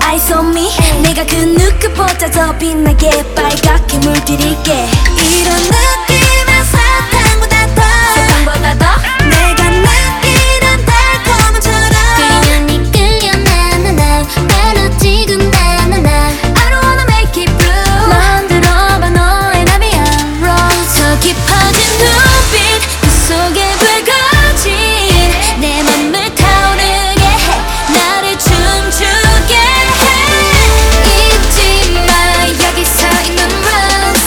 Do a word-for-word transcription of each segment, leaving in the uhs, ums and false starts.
eyes on me. 내가 그 누구보다 더 빛나게 빨갛게 물들일게. 이런 느낌은 사탕보다 더 사탕보다 더 내가 느끼는 달콤함처럼 끌려 니 끌려 나나나 바로 지금 나나나 I don't wanna make it blue. 넌 들어봐 너의 나비야 Rose 더 깊어진 눈빛 그 속에 불거진 내 맘을 타오르게 해 나를 춤추게 해. 잊지 마 여기 서 있는 Rose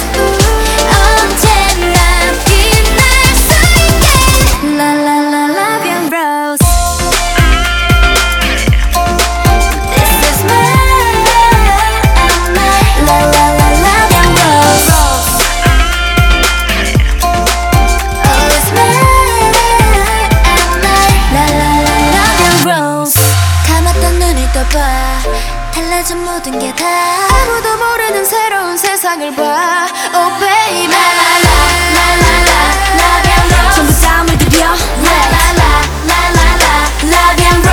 언제나 빛날 수 있게 La la la la bien rose. This is mine, mine. La la la la bien rose. Oh it's mine, mine. La la la la bien rose. 감았던 눈을 떠봐 달라진 모든 게 다 아무도 모르는 새로운 세상을 봐. Oh baby. La la la la la la la bien rose 전부 다 물들여. La la la la la la la bien